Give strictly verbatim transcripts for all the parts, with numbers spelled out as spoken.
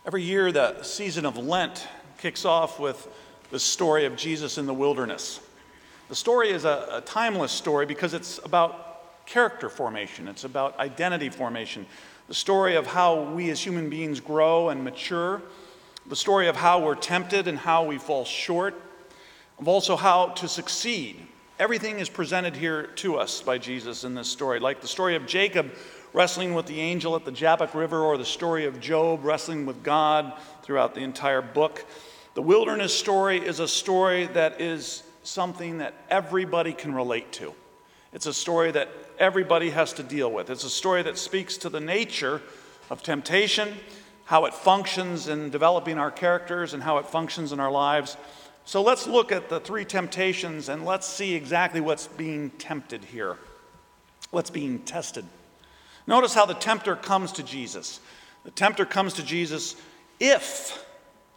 Every year, the season of Lent kicks off with the story of Jesus in the wilderness. The story is a, a timeless story because it's about character formation. It's about identity formation. The story of how we as human beings grow and mature. The story of how we're tempted and how we fall short. Of also how to succeed. Everything is presented here to us by Jesus in this story. Like the story of Jacob wrestling with the angel at the Jabbok River, or the story of Job wrestling with God throughout the entire book. The wilderness story is a story that is something that everybody can relate to. It's a story that everybody has to deal with. It's a story that speaks to the nature of temptation, how it functions in developing our characters, and how it functions in our lives. So let's look at the three temptations and let's see exactly what's being tempted here. What's being tested. Notice how the tempter comes to Jesus. The tempter comes to Jesus if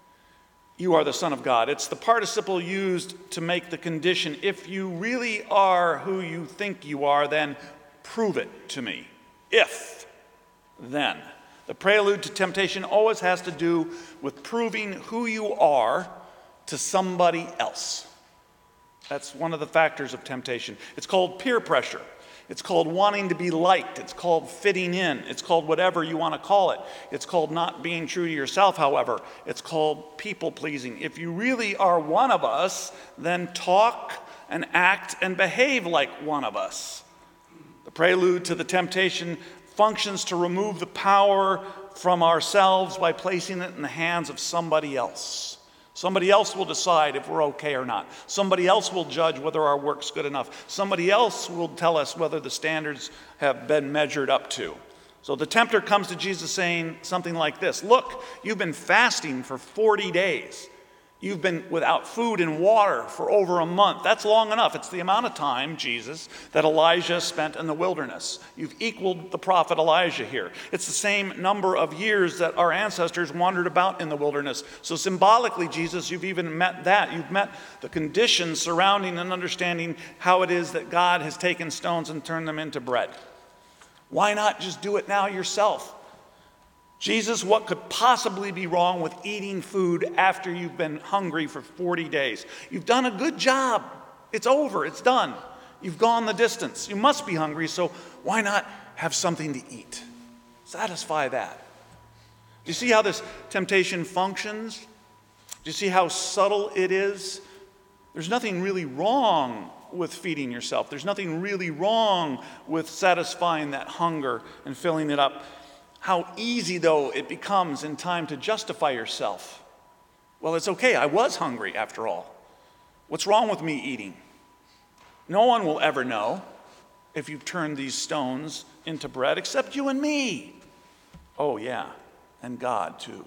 you are the Son of God. It's the participle used to make the condition. If you really are who you think you are, then prove it to me. If, then. The prelude to temptation always has to do with proving who you are to somebody else. That's one of the factors of temptation. It's called peer pressure. It's called wanting to be liked. It's called fitting in. It's called whatever you want to call it. It's called not being true to yourself, however. It's called people pleasing. If you really are one of us, then talk and act and behave like one of us. The prelude to the temptation functions to remove the power from ourselves by placing it in the hands of somebody else. Somebody else will decide if we're okay or not. Somebody else will judge whether our work's good enough. Somebody else will tell us whether the standards have been measured up to. So the tempter comes to Jesus saying something like this. Look, you've been fasting for forty days. You've been without food and water for over a month. That's long enough. It's the amount of time, Jesus, that Elijah spent in the wilderness. You've equaled the prophet Elijah here. It's the same number of years that our ancestors wandered about in the wilderness. So symbolically, Jesus, you've even met that. You've met the conditions surrounding and understanding how it is that God has taken stones and turned them into bread. Why not just do it now yourself? Jesus, what could possibly be wrong with eating food after you've been hungry for forty days? You've done a good job. It's over. It's done. You've gone the distance. You must be hungry, so why not have something to eat? Satisfy that. Do you see how this temptation functions? Do you see how subtle it is? There's nothing really wrong with feeding yourself. There's nothing really wrong with satisfying that hunger and filling it up. How easy, though, it becomes in time to justify yourself. Well, it's okay. I was hungry after all. What's wrong with me eating? No one will ever know if you've turned these stones into bread except you and me. Oh, yeah, and God, too.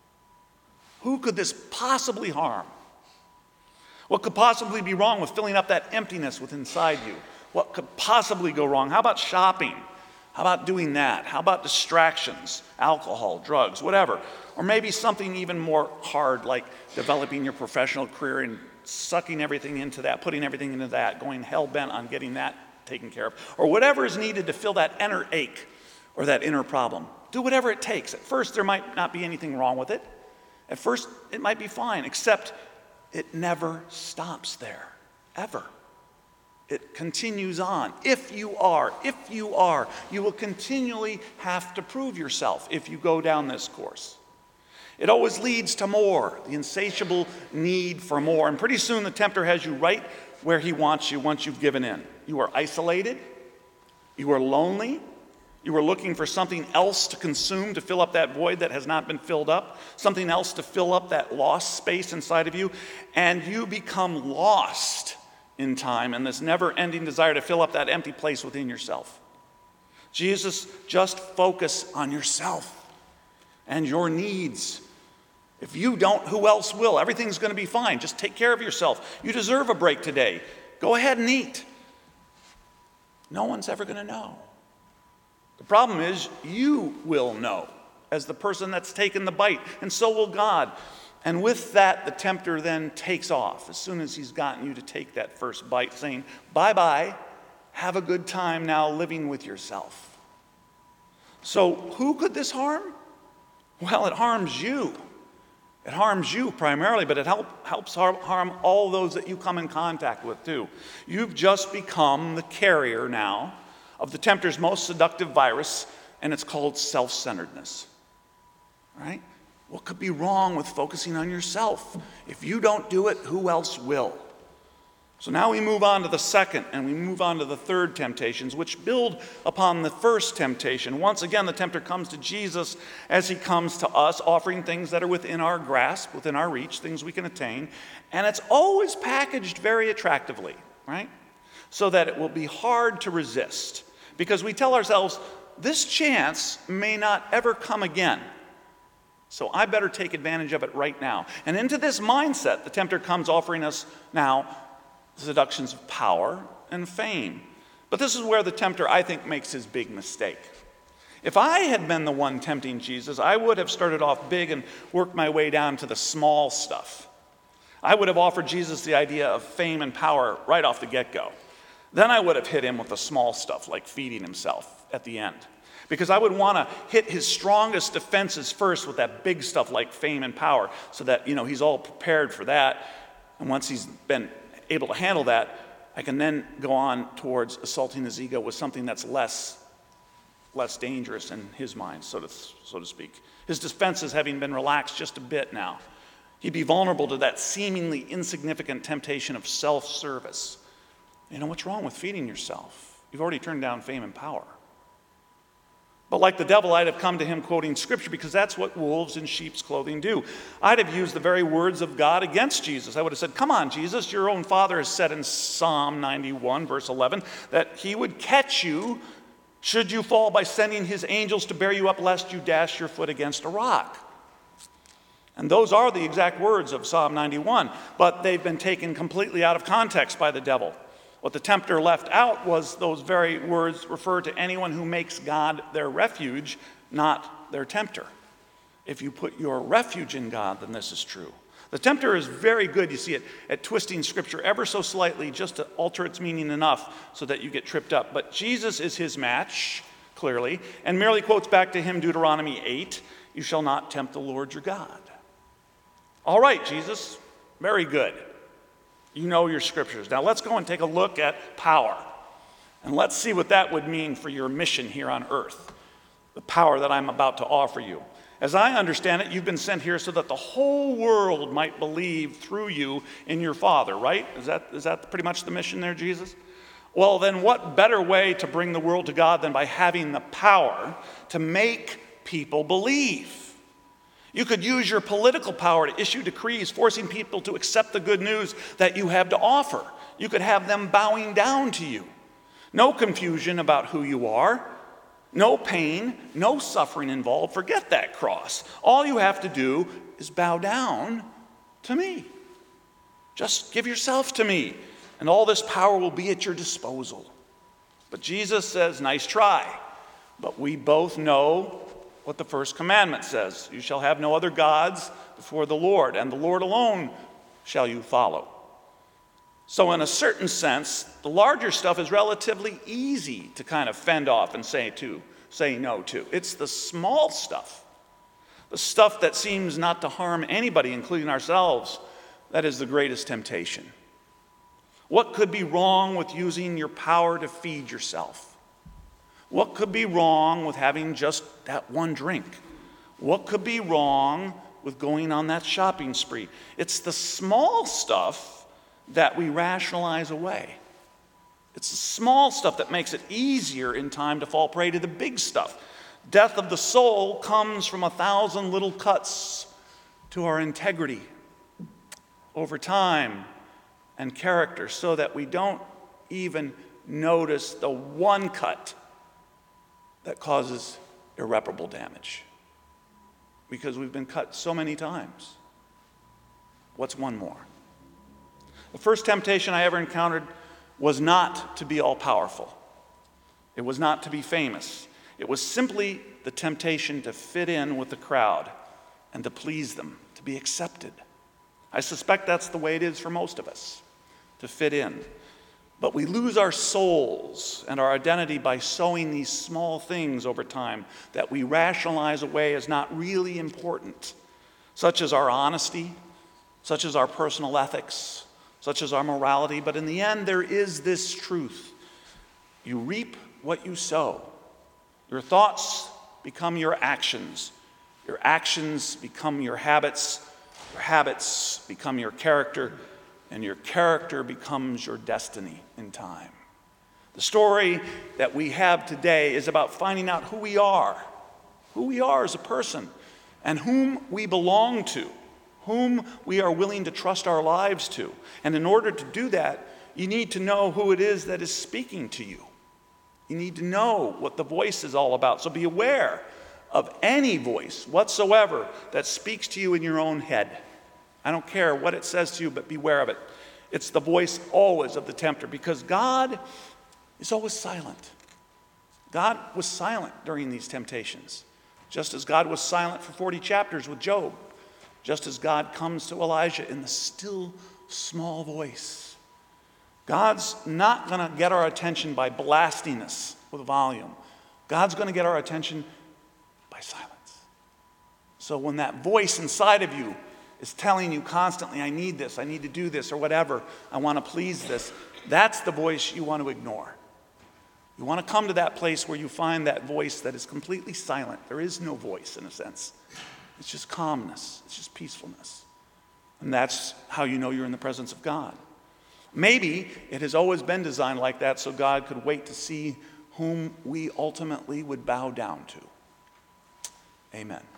Who could this possibly harm? What could possibly be wrong with filling up that emptiness within inside you? What could possibly go wrong? How about shopping? How about doing that? How about distractions, alcohol, drugs, whatever? Or maybe something even more hard like developing your professional career and sucking everything into that, putting everything into that, going hell-bent on getting that taken care of. Or whatever is needed to fill that inner ache or that inner problem. Do whatever it takes. At first, there might not be anything wrong with it. At first, it might be fine, except it never stops there, ever. It continues on. If you are, if you are, you will continually have to prove yourself if you go down this course. It always leads to more, the insatiable need for more. And pretty soon the tempter has you right where he wants you once you've given in. You are isolated. You are lonely. You are looking for something else to consume to fill up that void that has not been filled up, something else to fill up that lost space inside of you, and you become lost in time and this never-ending desire to fill up that empty place within yourself. Jesus, just focus on yourself and your needs. If you don't, who else will? Everything's going to be fine. Just take care of yourself. You deserve a break today. Go ahead and eat. No one's ever going to know. The problem is you will know as the person that's taken the bite, and so will God. And with that, the tempter then takes off as soon as he's gotten you to take that first bite, saying, bye-bye, have a good time now living with yourself. So who could this harm? Well, it harms you. It harms you primarily, but it help, helps har- harm all those that you come in contact with too. You've just become the carrier now of the tempter's most seductive virus, and it's called self-centeredness. Right? What could be wrong with focusing on yourself? If you don't do it, who else will? So now we move on to the second, and we move on to the third temptations, which build upon the first temptation. Once again, the tempter comes to Jesus as he comes to us, offering things that are within our grasp, within our reach, things we can attain. And it's always packaged very attractively, right? So that it will be hard to resist. Because we tell ourselves, this chance may not ever come again. So I better take advantage of it right now. And into this mindset, the tempter comes offering us now seductions of power and fame. But this is where the tempter, I think, makes his big mistake. If I had been the one tempting Jesus, I would have started off big and worked my way down to the small stuff. I would have offered Jesus the idea of fame and power right off the get-go. Then I would have hit him with the small stuff, like feeding himself at the end. Because I would want to hit his strongest defenses first with that big stuff like fame and power, so that, you know, he's all prepared for that. And once he's been able to handle that, I can then go on towards assaulting his ego with something that's less, less dangerous in his mind, so to, so to speak. His defenses having been relaxed just a bit now, he'd be vulnerable to that seemingly insignificant temptation of self-service. You know, what's wrong with feeding yourself? You've already turned down fame and power. But like the devil, I'd have come to him quoting scripture, because that's what wolves in sheep's clothing do. I'd have used the very words of God against Jesus. I would have said, come on, Jesus, your own Father has said in Psalm ninety-one, verse eleven, that he would catch you should you fall by sending his angels to bear you up, lest you dash your foot against a rock. And those are the exact words of Psalm ninety-one, but they've been taken completely out of context by the devil. What the tempter left out was those very words refer to anyone who makes God their refuge, not their tempter. If you put your refuge in God, then this is true. The tempter is very good, you see it, at twisting scripture ever so slightly just to alter its meaning enough so that you get tripped up. But Jesus is his match, clearly, and merely quotes back to him Deuteronomy eight, you shall not tempt the Lord your God. All right, Jesus, very good. You know your scriptures. Now let's go and take a look at power. And let's see what that would mean for your mission here on earth. The power that I'm about to offer you. As I understand it, you've been sent here so that the whole world might believe through you in your Father, right? Is that, is that pretty much the mission there, Jesus? Well, then what better way to bring the world to God than by having the power to make people believe? You could use your political power to issue decrees forcing people to accept the good news that you have to offer. You could have them bowing down to you. No confusion about who you are. No pain, no suffering involved. Forget that cross. All you have to do is bow down to me. Just give yourself to me, and all this power will be at your disposal. But Jesus says, nice try. But we both know what the first commandment says. You shall have no other gods before the Lord, and the Lord alone shall you follow. So in a certain sense, the larger stuff is relatively easy to kind of fend off and say to, say no to. It's the small stuff, the stuff that seems not to harm anybody, including ourselves, that is the greatest temptation. What could be wrong with using your power to feed yourself? What could be wrong with having just that one drink? What could be wrong with going on that shopping spree? It's the small stuff that we rationalize away. It's the small stuff that makes it easier in time to fall prey to the big stuff. Death of the soul comes from a thousand little cuts to our integrity over time and character, so that we don't even notice the one cut that causes irreparable damage, because we've been cut so many times. What's one more? The first temptation I ever encountered was not to be all-powerful. It was not to be famous. It was simply the temptation to fit in with the crowd and to please them, to be accepted. I suspect that's the way it is for most of us, to fit in. But we lose our souls and our identity by sowing these small things over time that we rationalize away as not really important, such as our honesty, such as our personal ethics, such as our morality. But in the end, there is this truth. You reap what you sow. Your thoughts become your actions. Your actions become your habits. Your habits become your character. And your character becomes your destiny in time. The story that we have today is about finding out who we are, who we are as a person, and whom we belong to, whom we are willing to trust our lives to. And in order to do that, you need to know who it is that is speaking to you. You need to know what the voice is all about. So be aware of any voice whatsoever that speaks to you in your own head. I don't care what it says to you, but beware of it. It's the voice always of the tempter, because God is always silent. God was silent during these temptations, just as God was silent for forty chapters with Job, just as God comes to Elijah in the still, small voice. God's not going to get our attention by blasting us with volume. God's going to get our attention by silence. So when that voice inside of you is telling you constantly, I need this, I need to do this, or whatever, I want to please this, that's the voice you want to ignore. You want to come to that place where you find that voice that is completely silent. There is no voice, in a sense. It's just calmness. It's just peacefulness. And that's how you know you're in the presence of God. Maybe it has always been designed like that so God could wait to see whom we ultimately would bow down to. Amen.